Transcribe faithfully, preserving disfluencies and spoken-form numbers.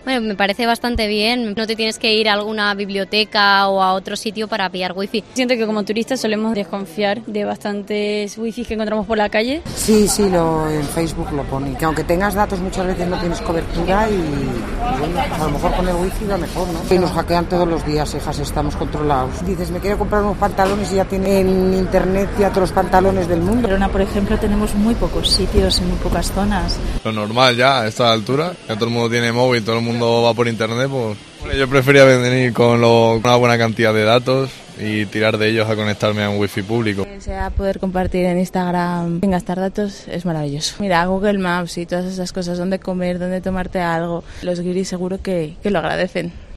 Bueno, me parece bastante bien, no te tienes que ir a alguna biblioteca o a otro sitio para pillar wifi. Siento que como turistas solemos desconfiar de bastantes wifi que encontramos por la calle. Sí, sí, lo, en Facebook lo pone, que aunque tengas datos muchas veces no tienes cobertura y bueno, a lo mejor con el wifi va mejor, ¿no? Y nos hackean todos los días, hijas, estamos controlados. Dices, me quiero comprar unos pantalones y ya tiene en internet ya todos los pantalones del mundo. En Barcelona, por ejemplo, tenemos muy pocos sitios en muy pocas zonas. Lo normal ya a esta altura, que todo el mundo tiene móvil, todo el mundo va por internet, pues bueno, yo prefería venir con lo, una buena cantidad de datos y tirar de ellos a conectarme a un wifi público. O sea, poder compartir en Instagram sin gastar datos es maravilloso. Mira, Google Maps y todas esas cosas, dónde comer, dónde tomarte algo, los guiris seguro que, que lo agradecen.